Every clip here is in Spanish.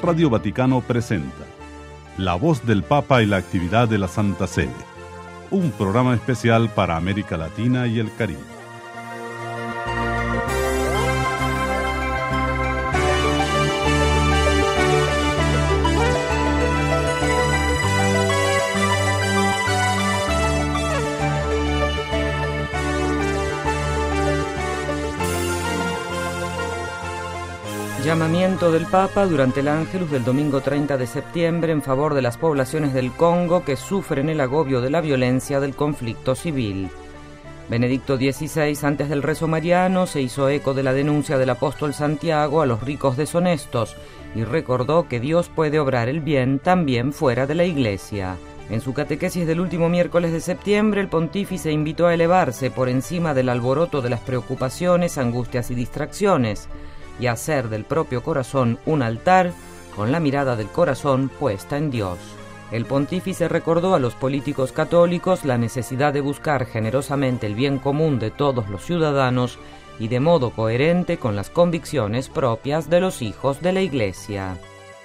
Radio Vaticano presenta La Voz del Papa y la actividad de la Santa Sede, un programa especial para América Latina y el Caribe. Llamamiento del Papa durante el Ángelus del domingo 30 de septiembre en favor de las poblaciones del Congo que sufren el agobio de la violencia del conflicto civil. Benedicto XVI, antes del rezo mariano, se hizo eco de la denuncia del apóstol Santiago a los ricos deshonestos y recordó que Dios puede obrar el bien también fuera de la Iglesia. En su catequesis del último miércoles de septiembre, el pontífice invitó a elevarse por encima del alboroto de las preocupaciones, angustias y distracciones, y hacer del propio corazón un altar con la mirada del corazón puesta en Dios. El pontífice recordó a los políticos católicos la necesidad de buscar generosamente el bien común de todos los ciudadanos y de modo coherente con las convicciones propias de los hijos de la Iglesia.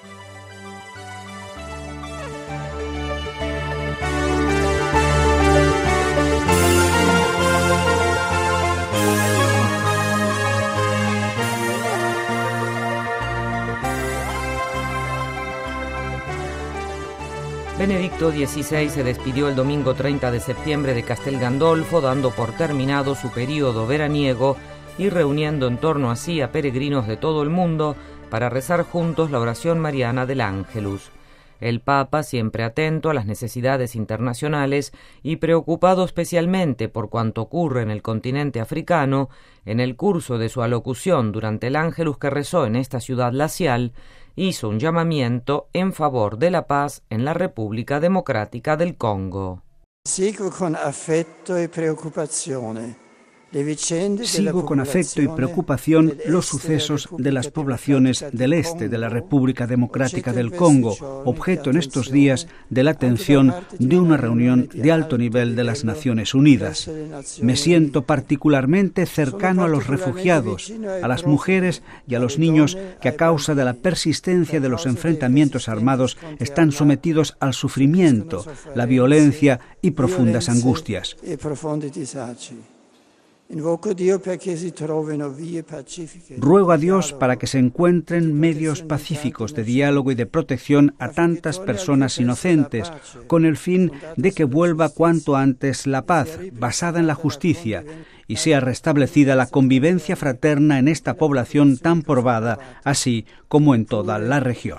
Benedicto XVI se despidió el domingo 30 de septiembre de Castel Gandolfo, dando por terminado su período veraniego y reuniendo en torno a sí a peregrinos de todo el mundo para rezar juntos la oración mariana del Ángelus. El Papa, siempre atento a las necesidades internacionales y preocupado especialmente por cuanto ocurre en el continente africano, en el curso de su alocución durante el Ángelus que rezó en esta ciudad glacial, hizo un llamamiento en favor de la paz en la República Democrática del Congo. Sigo con afecto y preocupación los sucesos de las poblaciones del este de la República Democrática del Congo, objeto en estos días de la atención de una reunión de alto nivel de las Naciones Unidas. Me siento particularmente cercano a los refugiados, a las mujeres y a los niños que a causa de la persistencia de los enfrentamientos armados están sometidos al sufrimiento, la violencia y profundas angustias. Ruego a Dios para que se encuentren medios pacíficos de diálogo y de protección a tantas personas inocentes, con el fin de que vuelva cuanto antes la paz, basada en la justicia, y sea restablecida la convivencia fraterna en esta población tan probada, así como en toda la región.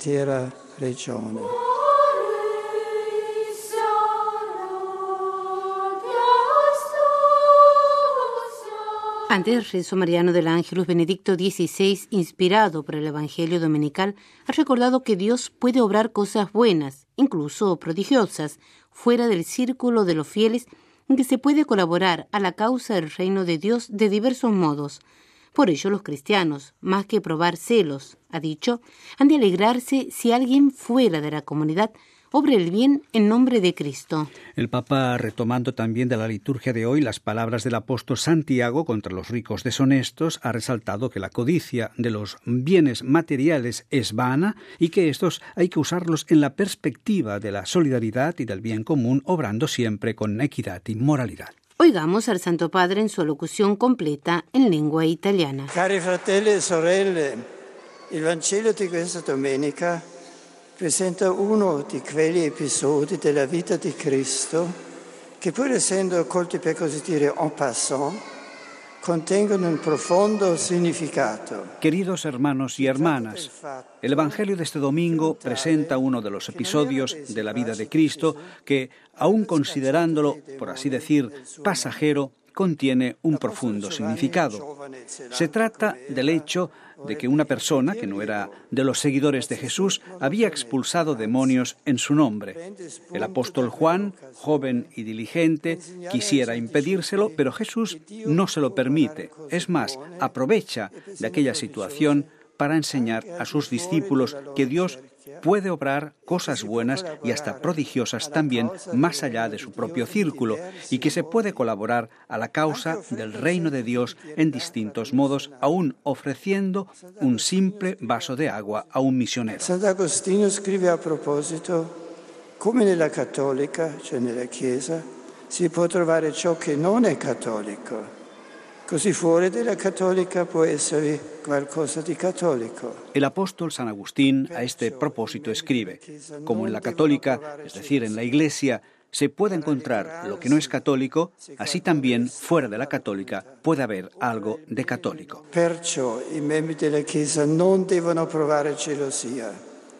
Antes del rezo mariano del Ángelus, Benedicto XVI, inspirado por el Evangelio dominical, ha recordado que Dios puede obrar cosas buenas, incluso prodigiosas, fuera del círculo de los fieles, en que se puede colaborar a la causa del reino de Dios de diversos modos. Por ello, los cristianos, más que probar celos, ha dicho, han de alegrarse si alguien fuera de la comunidad obra el bien en nombre de Cristo. El Papa, retomando también de la liturgia de hoy las palabras del apóstol Santiago contra los ricos deshonestos, ha resaltado que la codicia de los bienes materiales es vana y que estos hay que usarlos en la perspectiva de la solidaridad y del bien común, obrando siempre con equidad y moralidad. Oigamos al Santo Padre en su alocución completa en lengua italiana. Cari fratelli e sorelle, il Vangelo di questa domenica presenta uno di quegli episodi della vita di Cristo che, pur essendo colti per così dire en passant, contengono un profondo significato. Queridos hermanos y hermanas, el Evangelio de este domingo presenta uno de los episodios de la vida de Cristo que, aun considerándolo, por así decir, pasajero, contiene un profundo significado. Se trata del hecho de que una persona que no era de los seguidores de Jesús había expulsado demonios en su nombre. El apóstol Juan, joven y diligente, quisiera impedírselo, pero Jesús no se lo permite. Es más, aprovecha de aquella situación para enseñar a sus discípulos que Dios puede obrar cosas buenas y hasta prodigiosas también más allá de su propio círculo, y que se puede colaborar a la causa del reino de Dios en distintos modos, aún ofreciendo un simple vaso de agua a un misionero. Sant'Agostino scrive a proposito: come nella cattolica, cioè nella Chiesa, si può trovare ciò che non è cattolico. Così fuori della cattolica può essere qualcosa di cattolico. El apóstol San Agustín a este propósito escribe: como en la católica, es decir, en la Iglesia, se puede encontrar lo que no es católico, así también fuera de la católica puede haber algo de católico. Perciò i membri della Chiesa non devono provare gelosia,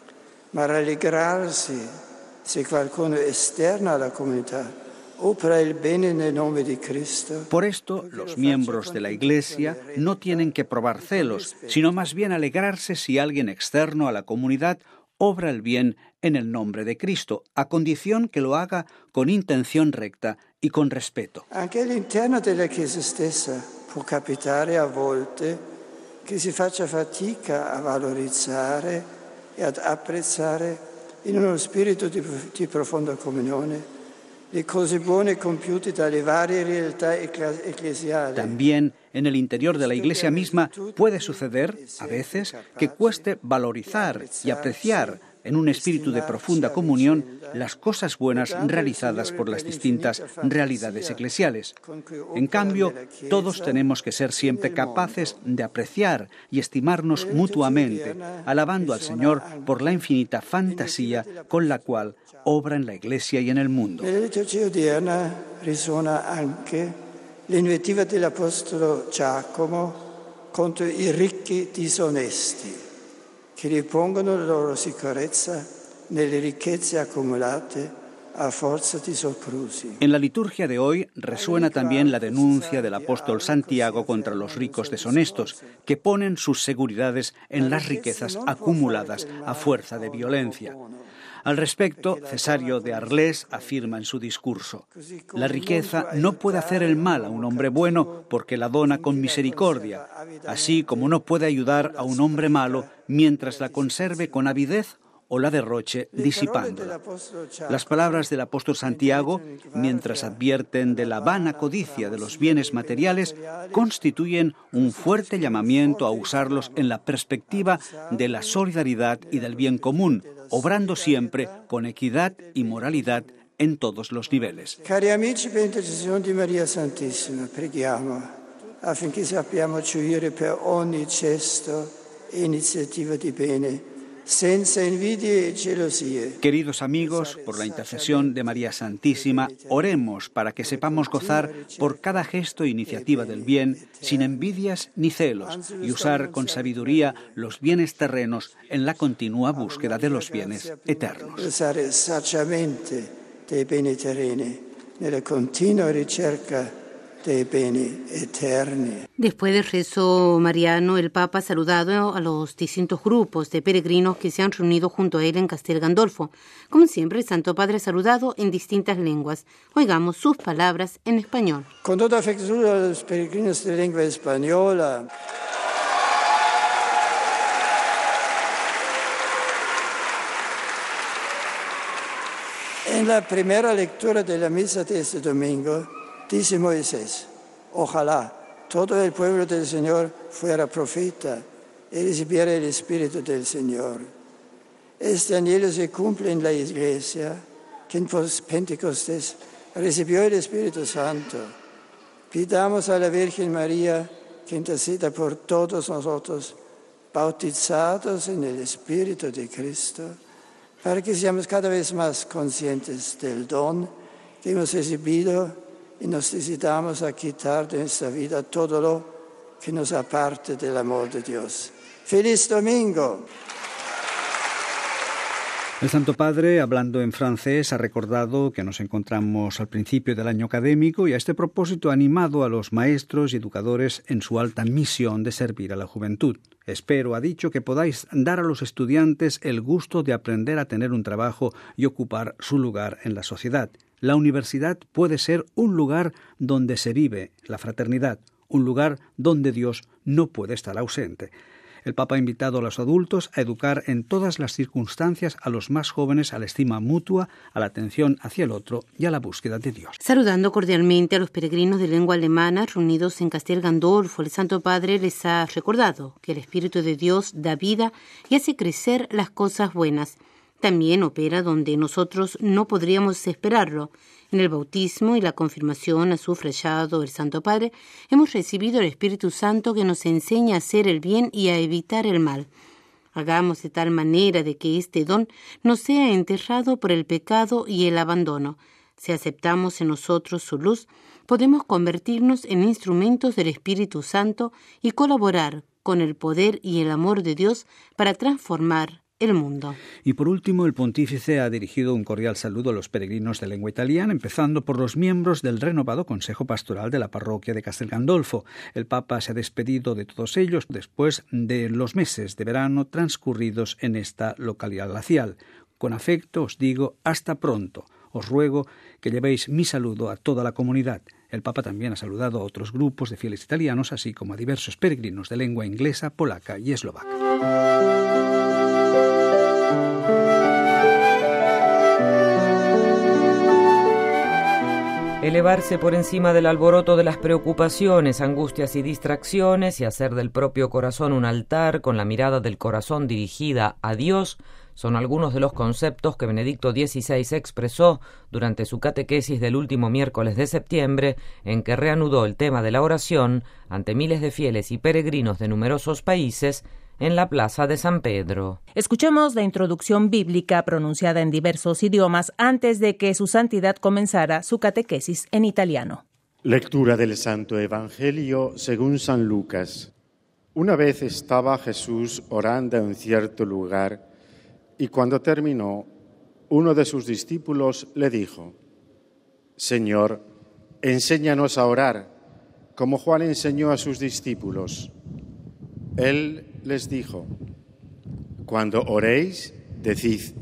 ma rallegrarsi se qualcuno esterno alla comunità opera el bene nel nome di Cristo. Por esto, los miembros de la Iglesia no tienen que probar celos, sino más bien alegrarse si alguien externo a la comunidad obra el bien en el nombre de Cristo, a condición que lo haga con intención recta y con respeto. Anche all'interno della Chiesa stessa può capitare a volte che si faccia fatica a valorizzare e ad apprezzare in uno spirito di profonda comunione le cose buone compiute dalle varie realtà eclesiali. También en el interior de la Iglesia misma puede suceder, a veces, que cueste valorizar y apreciar en un espíritu de profunda comunión las cosas buenas realizadas por las distintas realidades eclesiales. En cambio, todos tenemos que ser siempre capaces de apreciar y estimarnos mutuamente, alabando al Señor por la infinita fantasía con la cual obra en la Iglesia y en el mundo. Nella liturgia odierna risuona anche l'invettiva dell'Apostolo Giacomo contro i ricchi disonesti, che ripongono la loro sicurezza nelle ricchezze accumulate a forza di soprusi. En la liturgia de hoy resuena también la denuncia del apóstol Santiago contra los ricos deshonestos, que ponen sus seguridades en las riquezas acumuladas a fuerza de violencia. Al respecto, Cesario de Arles afirma en su discurso: la riqueza no puede hacer el mal a un hombre bueno porque la dona con misericordia, así como no puede ayudar a un hombre malo mientras la conserve con avidez o la derroche disipándola. Las palabras del apóstol Santiago, mientras advierten de la vana codicia de los bienes materiales, constituyen un fuerte llamamiento a usarlos en la perspectiva de la solidaridad y del bien común, obrando siempre con equidad y moralidad en todos los niveles. Cari amici, per intercessione di Maria Santissima, preghiamo affinché sappiamo gioire per ogni gesto e iniziativa di bene, senza invidie e gelosie. Queridos amigos, por la intercesión de María Santísima, oremos para que sepamos gozar por cada gesto e iniciativa del bien, sin envidias ni celos, y usar con sabiduría los bienes terrenos en la continua búsqueda de los bienes eternos. Usare saggiamente dei beni terreni nella continua ricerca dei beni eterni. Después del rezo mariano, el Papa ha saludado a los distintos grupos de peregrinos que se han reunido junto a él en Castel Gandolfo. Como siempre, el Santo Padre ha saludado en distintas lenguas. Oigamos sus palabras en español. Con toda afección a los peregrinos de lengua española. En la primera lectura de la misa de este domingo, dice Moisés: ojalá todo el pueblo del Señor fuera profeta y recibiera el Espíritu del Señor. Este anhelo se cumple en la Iglesia, que en Pentecostés recibió el Espíritu Santo. Pidamos a la Virgen María que interceda por todos nosotros, bautizados en el Espíritu de Cristo, para que seamos cada vez más conscientes del don que hemos recibido y nos decidamos a quitar de nuestra vida todo lo que nos aparte del amor de Dios. ¡Feliz Domingo! El Santo Padre, hablando en francés, ha recordado que nos encontramos al principio del año académico y a este propósito ha animado a los maestros y educadores en su alta misión de servir a la juventud. Espero, ha dicho, que podáis dar a los estudiantes el gusto de aprender a tener un trabajo y ocupar su lugar en la sociedad. La universidad puede ser un lugar donde se vive la fraternidad, un lugar donde Dios no puede estar ausente. El Papa ha invitado a los adultos a educar en todas las circunstancias a los más jóvenes a la estima mutua, a la atención hacia el otro y a la búsqueda de Dios. Saludando cordialmente a los peregrinos de lengua alemana reunidos en Castel Gandolfo, el Santo Padre les ha recordado que el Espíritu de Dios da vida y hace crecer las cosas buenas. También opera donde nosotros no podríamos esperarlo. En el bautismo y la confirmación ha sufragado el Santo Padre, hemos recibido el Espíritu Santo que nos enseña a hacer el bien y a evitar el mal. Hagamos de tal manera de que este don no sea enterrado por el pecado y el abandono. Si aceptamos en nosotros su luz, podemos convertirnos en instrumentos del Espíritu Santo y colaborar con el poder y el amor de Dios para transformar el mundo. Y por último, el pontífice ha dirigido un cordial saludo a los peregrinos de lengua italiana, empezando por los miembros del renovado Consejo Pastoral de la parroquia de Castel Gandolfo. El Papa se ha despedido de todos ellos después de los meses de verano transcurridos en esta localidad glacial. Con afecto os digo, hasta pronto. Os ruego que llevéis mi saludo a toda la comunidad. El Papa también ha saludado a otros grupos de fieles italianos, así como a diversos peregrinos de lengua inglesa, polaca y eslovaca. Elevarse por encima del alboroto de las preocupaciones, angustias y distracciones y hacer del propio corazón un altar con la mirada del corazón dirigida a Dios son algunos de los conceptos que Benedicto XVI expresó durante su catequesis del último miércoles de septiembre, en que reanudó el tema de la oración ante miles de fieles y peregrinos de numerosos países en la Plaza de San Pedro. Escuchemos la introducción bíblica pronunciada en diversos idiomas antes de que su santidad comenzara su catequesis en italiano. Lectura del Santo Evangelio según San Lucas. Una vez estaba Jesús orando en cierto lugar y cuando terminó, uno de sus discípulos le dijo: Señor, enséñanos a orar, como Juan enseñó a sus discípulos. Él les dijo: Cuando oréis, decid: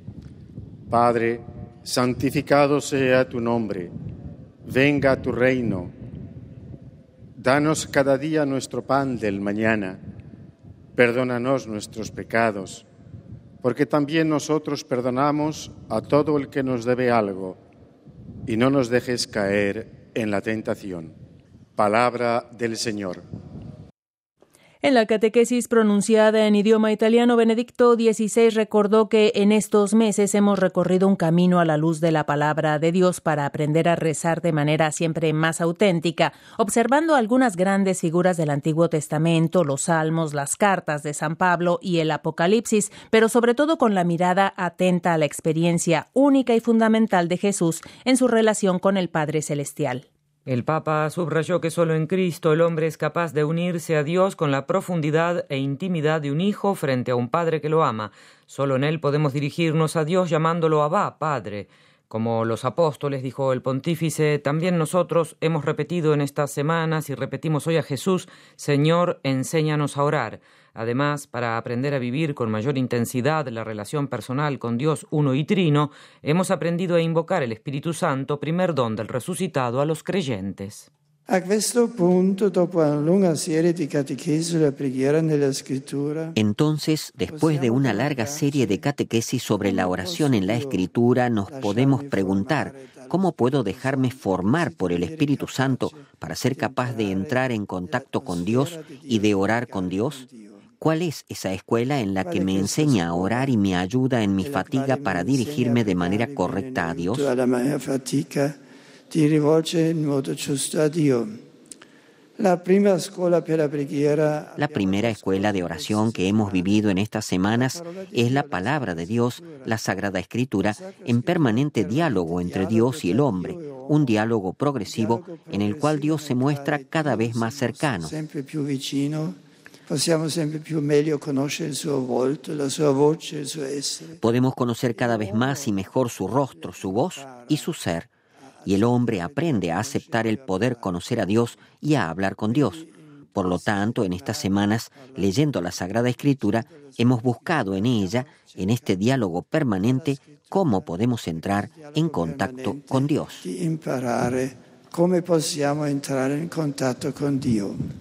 Padre, santificado sea tu nombre, venga tu reino. Danos cada día nuestro pan del mañana. Perdónanos nuestros pecados, porque también nosotros perdonamos a todo el que nos debe algo, y no nos dejes caer en la tentación. Palabra del Señor. En la catequesis pronunciada en idioma italiano, Benedicto XVI recordó que en estos meses hemos recorrido un camino a la luz de la palabra de Dios para aprender a rezar de manera siempre más auténtica, observando algunas grandes figuras del Antiguo Testamento, los Salmos, las cartas de San Pablo y el Apocalipsis, pero sobre todo con la mirada atenta a la experiencia única y fundamental de Jesús en su relación con el Padre Celestial. El Papa subrayó que solo en Cristo el hombre es capaz de unirse a Dios con la profundidad e intimidad de un hijo frente a un padre que lo ama. Solo en él podemos dirigirnos a Dios llamándolo Abba, Padre. Como los apóstoles, dijo el pontífice, también nosotros hemos repetido en estas semanas y repetimos hoy a Jesús: Señor, enséñanos a orar. Además, para aprender a vivir con mayor intensidad la relación personal con Dios uno y trino, hemos aprendido a invocar el Espíritu Santo, primer don del resucitado, a los creyentes. A questo punto, dopo una lunga serie di catechesi sulla preghiera nella scrittura, entonces, después de una larga serie de catequesis sobre la oración en la Escritura, nos podemos preguntar: ¿cómo puedo dejarme formar por el Espíritu Santo para ser capaz de entrar en contacto con Dios y de orar con Dios? ¿Cuál es esa escuela en la que me enseña a orar y me ayuda en mi fatiga para dirigirme de manera correcta a Dios? La primera escuela de oración que hemos vivido en estas semanas es la palabra de Dios, la Sagrada Escritura, en permanente diálogo entre Dios y el hombre, un diálogo progresivo en el cual Dios se muestra cada vez más cercano. Podemos conocer cada vez más y mejor su rostro, su voz y su ser. Y el hombre aprende a aceptar el poder conocer a Dios y a hablar con Dios. Por lo tanto, en estas semanas, leyendo la Sagrada Escritura, hemos buscado en ella, en este diálogo permanente, cómo podemos entrar en contacto con Dios. Cómo podemos entrar en contacto con Dios.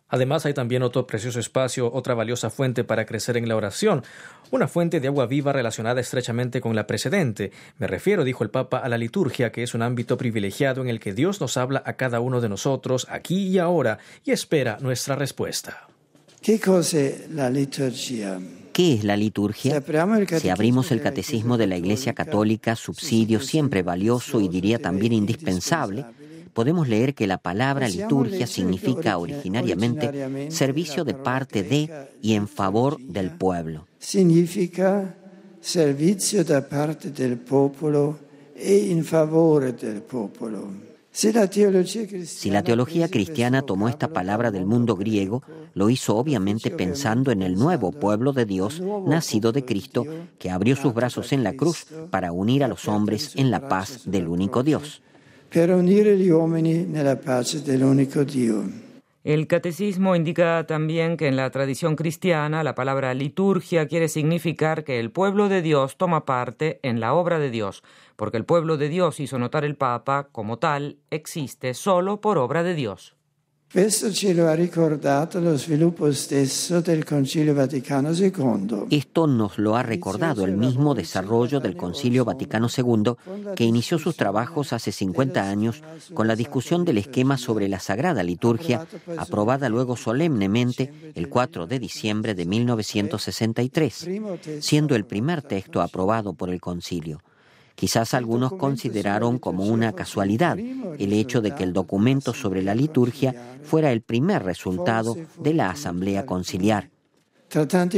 Además, hay también otro precioso espacio, otra valiosa fuente para crecer en la oración, una fuente de agua viva relacionada estrechamente con la precedente. Me refiero, dijo el Papa, a la liturgia, que es un ámbito privilegiado en el que Dios nos habla a cada uno de nosotros, aquí y ahora, y espera nuestra respuesta. ¿Qué cos'è la liturgia? ¿Qué es la liturgia? Si abrimos el Catecismo de la Iglesia Católica, subsidio siempre valioso y diría también indispensable, podemos leer que la palabra liturgia significa originariamente servicio de parte de y en favor del pueblo. Significa servizio da parte del popolo e in favore del popolo. Si la teología cristiana tomó esta palabra del mundo griego, lo hizo obviamente pensando en el nuevo pueblo de Dios, nacido de Cristo, que abrió sus brazos en la cruz para unir a los hombres en la paz del único Dios. Para unire gli uomini nella pace dell'unico Dio. El catecismo indica también que en la tradición cristiana la palabra liturgia quiere significar que el pueblo de Dios toma parte en la obra de Dios, porque el pueblo de Dios, hizo notar el Papa, como tal, existe solo por obra de Dios. Questo ce lo ha ricordato lo sviluppo stesso del Concilio Vaticano II. Esto nos lo ha recordado el mismo desarrollo del Concilio Vaticano II, que inició sus trabajos hace 50 años con la discusión del esquema sobre la Sagrada Liturgia, aprobada luego solemnemente el 4 de diciembre de 1963, siendo el primer texto aprobado por el Concilio. Quizás algunos consideraron como una casualidad el hecho de que el documento sobre la liturgia fuera el primer resultado de la Asamblea Conciliar. Entre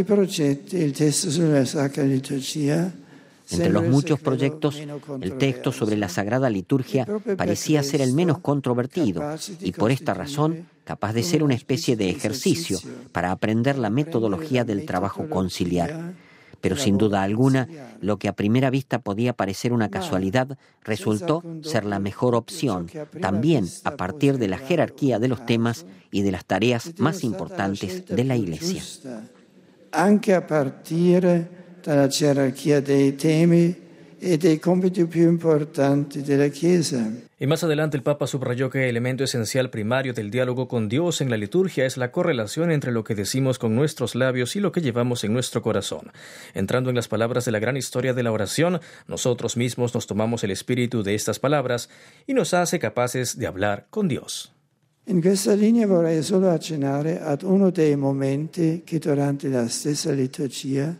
los muchos proyectos, el texto sobre la Sagrada Liturgia parecía ser el menos controvertido y por esta razón capaz de ser una especie de ejercicio para aprender la metodología del trabajo conciliar. Pero sin duda alguna, lo que a primera vista podía parecer una casualidad resultó ser la mejor opción, también a partir de la jerarquía de los temas y de las tareas más importantes de la Iglesia. Anche a partire dalla gerarchia dei temi e dei compiti più importanti della Chiesa. Y más adelante el Papa subrayó que el elemento esencial primario del diálogo con Dios en la liturgia es la correlación entre lo que decimos con nuestros labios y lo que llevamos en nuestro corazón. Entrando en las palabras de la gran historia de la oración, nosotros mismos nos tomamos el espíritu de estas palabras y nos hace capaces de hablar con Dios. In questa linea vorrei solo accennare ad uno dei momenti che durante la stessa liturgia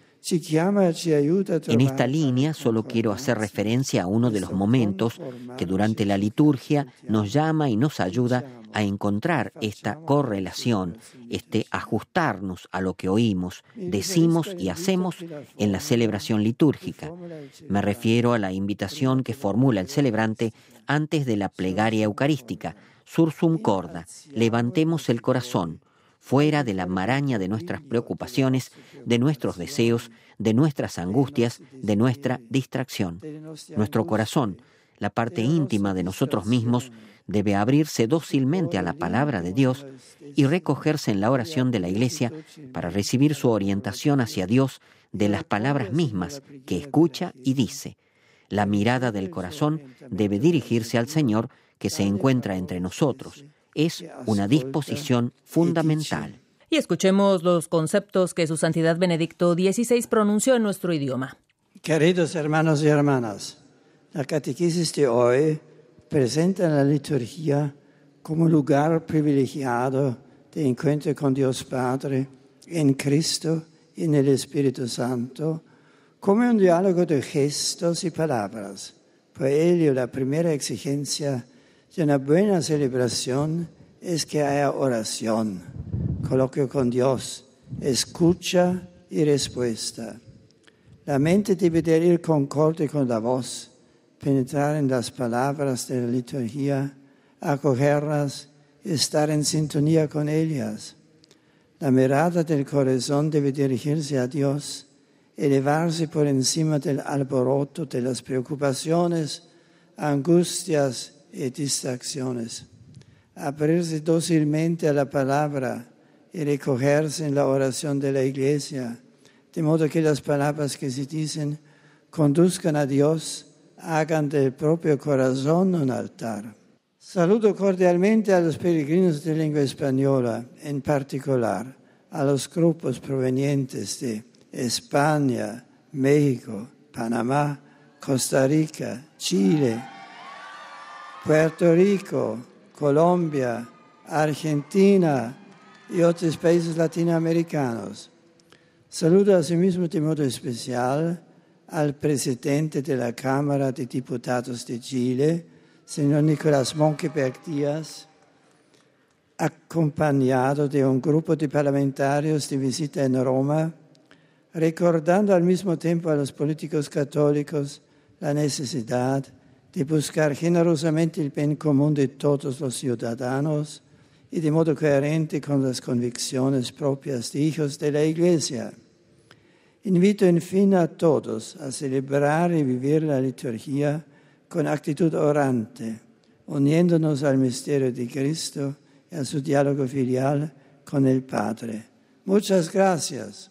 En esta línea solo quiero hacer referencia a uno de los momentos que durante la liturgia nos llama y nos ayuda a encontrar esta correlación, este ajustarnos a lo que oímos, decimos y hacemos en la celebración litúrgica. Me refiero a la invitación que formula el celebrante antes de la plegaria eucarística, Sursum corda, levantemos el corazón, fuera de la maraña de nuestras preocupaciones, de nuestros deseos, de nuestras angustias, de nuestra distracción. Nuestro corazón, la parte íntima de nosotros mismos, debe abrirse dócilmente a la palabra de Dios y recogerse en la oración de la Iglesia para recibir su orientación hacia Dios de las palabras mismas que escucha y dice. La mirada del corazón debe dirigirse al Señor que se encuentra entre nosotros. Es una disposición fundamental. Y escuchemos los conceptos que Su Santidad Benedicto XVI pronunció en nuestro idioma. Queridos hermanos y hermanas, la catequesis de hoy presenta la liturgia como lugar privilegiado de encuentro con Dios Padre en Cristo y en el Espíritu Santo, como un diálogo de gestos y palabras. Por ello, la primera exigencia de una buena celebración es que haya oración, coloquio con Dios, escucha y respuesta. La mente debe ir concorde con la voz, penetrar en las palabras de la liturgia, acogerlas y estar en sintonía con ellas. La mirada del corazón debe dirigirse a Dios, elevarse por encima del alboroto de las preocupaciones, angustias y distracciones, abrirse dócilmente a la palabra y recogerse en la oración de la Iglesia, de modo que las palabras que se dicen conduzcan a Dios, hagan del propio corazón un altar. Saludo cordialmente a los peregrinos de lengua española, en particular a los grupos provenientes de España, México, Panamá, Costa Rica, Chile, Puerto Rico, Colombia, Argentina y otros países latinoamericanos. Saludo asimismo de modo especial al presidente de la Cámara de Diputados de Chile, señor Nicolás Monkeberg Díaz, acompañado de un grupo de parlamentarios de visita en Roma, recordando al mismo tiempo a los políticos católicos la necesidad de buscar generosamente el bien común de todos los ciudadanos y de modo coherente con las convicciones propias de hijos de la Iglesia. Invito en fin a todos a celebrar y vivir la liturgia con actitud orante, uniéndonos al misterio de Cristo y a su diálogo filial con el Padre. Muchas gracias.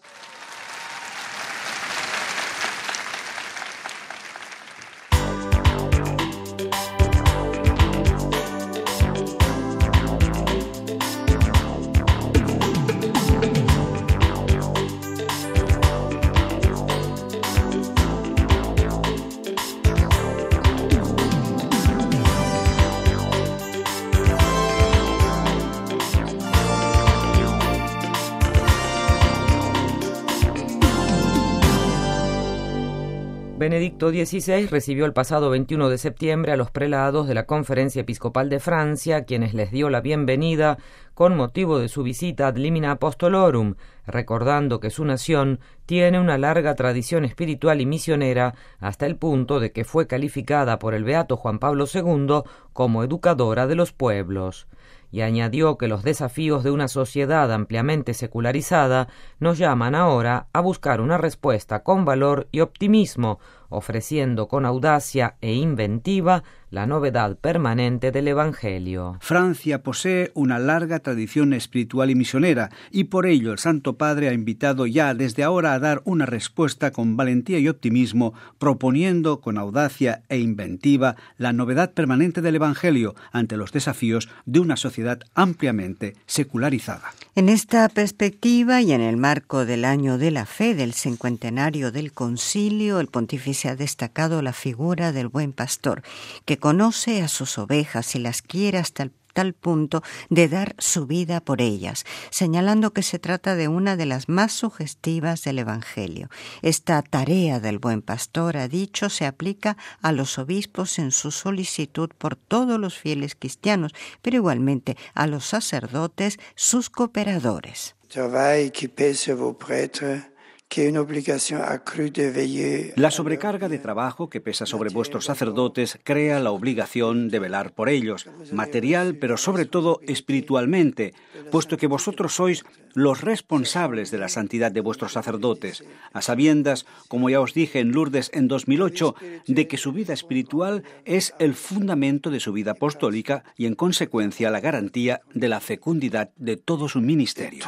Benedicto XVI recibió el pasado 21 de septiembre a los prelados de la Conferencia Episcopal de Francia, quienes les dio la bienvenida con motivo de su visita ad limina apostolorum, recordando que su nación tiene una larga tradición espiritual y misionera hasta el punto de que fue calificada por el beato Juan Pablo II como educadora de los pueblos. Y añadió que los desafíos de una sociedad ampliamente secularizada nos llaman ahora a buscar una respuesta con valor y optimismo, ofreciendo con audacia e inventiva la novedad permanente del Evangelio. Francia posee una larga tradición espiritual y misionera, y por ello el Santo Padre ha invitado ya desde ahora a dar una respuesta con valentía y optimismo, proponiendo con audacia e inventiva la novedad permanente del Evangelio ante los desafíos de una sociedad ampliamente secularizada. En esta perspectiva y en el marco del Año de la Fe del cincuentenario del Concilio, el pontífice ha destacado la figura del buen pastor, que conoce a sus ovejas y las quiere hasta tal punto de dar su vida por ellas, señalando que se trata de una de las más sugestivas del Evangelio. Esta tarea del buen pastor, ha dicho, se aplica a los obispos en su solicitud por todos los fieles cristianos, pero igualmente a los sacerdotes, sus cooperadores. La sobrecarga de trabajo que pesa sobre vuestros sacerdotes crea la obligación de velar por ellos, material, pero sobre todo espiritualmente, puesto que vosotros sois los responsables de la santidad de vuestros sacerdotes, a sabiendas, como ya os dije en Lourdes en 2008, de que su vida espiritual es el fundamento de su vida apostólica y, en consecuencia, la garantía de la fecundidad de todo su ministerio.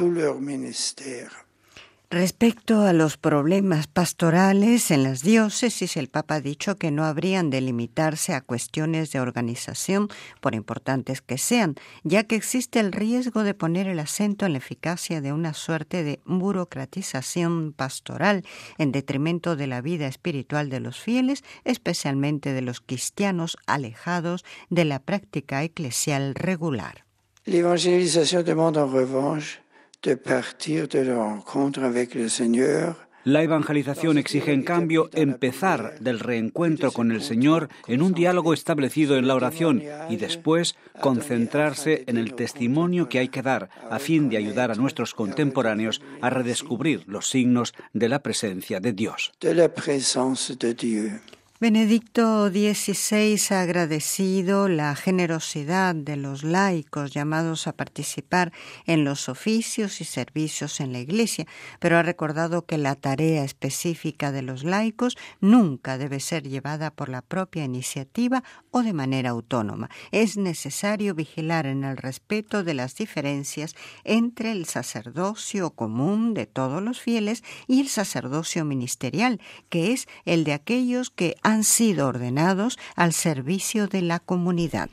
Respecto a los problemas pastorales en las diócesis, el Papa ha dicho que no habrían de limitarse a cuestiones de organización, por importantes que sean, ya que existe el riesgo de poner el acento en la eficacia de una suerte de burocratización pastoral en detrimento de la vida espiritual de los fieles, especialmente de los cristianos alejados de la práctica eclesial regular. La evangelización demanda en revanche de partir de la rencontre avec le Seigneur. La evangelización exige, en cambio, empezar del reencuentro con el Señor en un diálogo establecido en la oración y después concentrarse en el testimonio que hay que dar a fin de ayudar a nuestros contemporáneos a redescubrir los signos de la presencia de Dios. De la presencia de Dios. Benedicto XVI ha agradecido la generosidad de los laicos llamados a participar en los oficios y servicios en la Iglesia, pero ha recordado que la tarea específica de los laicos nunca debe ser llevada por la propia iniciativa o de manera autónoma. Es necesario vigilar en el respeto de las diferencias entre el sacerdocio común de todos los fieles y el sacerdocio ministerial, que es el de aquellos que han sido ordenados al servicio de la comunidad.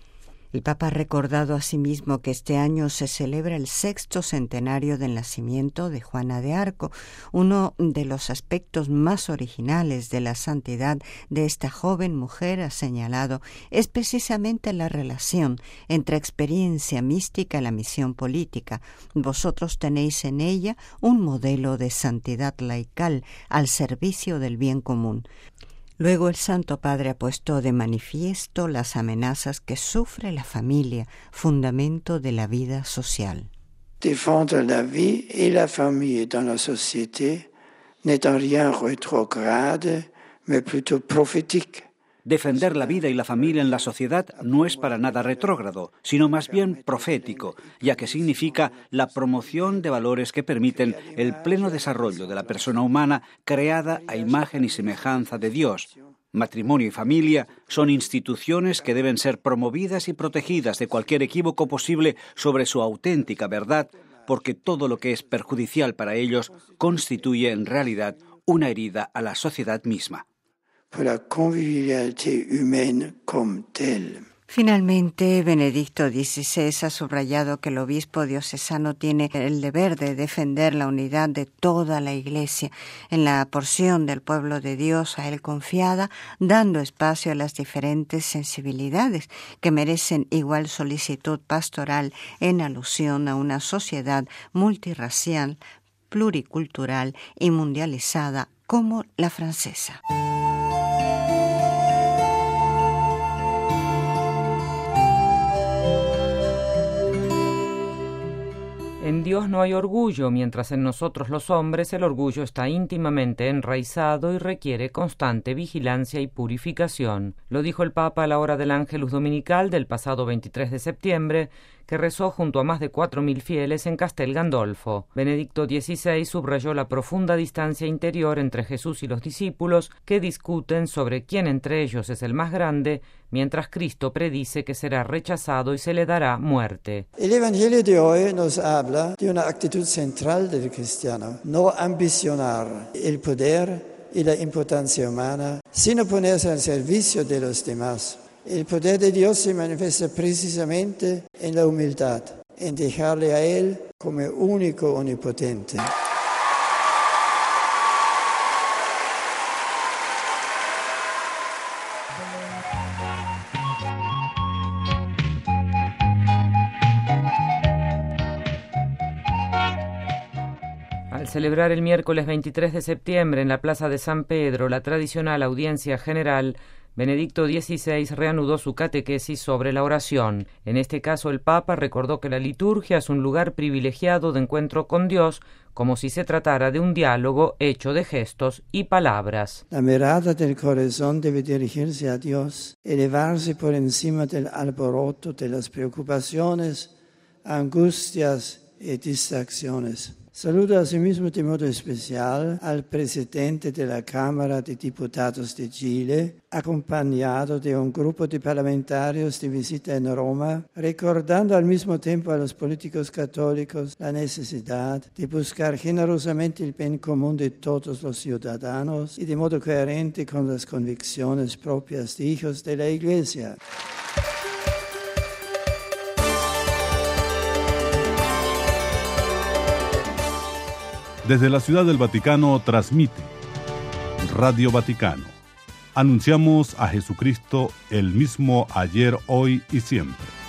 El Papa ha recordado asimismo que este año se celebra el 6º centenario del nacimiento de Juana de Arco. Uno de los aspectos más originales de la santidad de esta joven mujer, ha señalado, es precisamente la relación entre experiencia mística y la misión política. Vosotros tenéis en ella un modelo de santidad laical al servicio del bien común. Luego el Santo Padre ha puesto de manifiesto las amenazas que sufre la familia, fundamento de la vida social. Défendre la vie et la famille dans la société n'est en rien rétrograde, mais plutôt prophétique. Defender la vida y la familia en la sociedad no es para nada retrógrado, sino más bien profético, ya que significa la promoción de valores que permiten el pleno desarrollo de la persona humana creada a imagen y semejanza de Dios. Matrimonio y familia son instituciones que deben ser promovidas y protegidas de cualquier equívoco posible sobre su auténtica verdad, porque todo lo que es perjudicial para ellos constituye en realidad una herida a la sociedad misma. Pour la convivialité humaine comme telle. Finalmente, Benedicto XVI ha subrayado que el obispo diocesano tiene el deber de defender la unidad de toda la Iglesia en la porción del pueblo de Dios a él confiada, dando espacio a las diferentes sensibilidades que merecen igual solicitud pastoral en alusión a una sociedad multirracial, pluricultural y mundializada como la francesa. En Dios no hay orgullo, mientras en nosotros los hombres el orgullo está íntimamente enraizado y requiere constante vigilancia y purificación. Lo dijo el Papa a la hora del Ángelus Dominical del pasado 23 de septiembre, que rezó junto a más de 4.000 fieles en Castel Gandolfo. Benedicto XVI subrayó la profunda distancia interior entre Jesús y los discípulos, que discuten sobre quién entre ellos es el más grande, mientras Cristo predice que será rechazado y se le dará muerte. El Evangelio de hoy nos habla de una actitud central del cristiano: no ambicionar el poder y la importancia humana, sino ponerse al servicio de los demás. El poder de Dios se manifiesta precisamente en la humildad, en dejarle a Él como único omnipotente. Al celebrar el miércoles 23 de septiembre en la Plaza de San Pedro la tradicional audiencia general, Benedicto XVI reanudó su catequesis sobre la oración. En este caso, el Papa recordó que la liturgia es un lugar privilegiado de encuentro con Dios, como si se tratara de un diálogo hecho de gestos y palabras. La mirada del corazón debe dirigirse a Dios, elevarse por encima del alboroto de las preocupaciones, angustias y distracciones. Saludo asimismo de modo especial al presidente de la Cámara de Diputados de Chile, acompañado de un grupo de parlamentarios de visita en Roma, recordando al mismo tiempo a los políticos católicos la necesidad de buscar generosamente el bien común de todos los ciudadanos y de modo coherente con las convicciones propias de hijos de la Iglesia. Desde la Ciudad del Vaticano transmite Radio Vaticano. Anunciamos a Jesucristo el mismo ayer, hoy y siempre.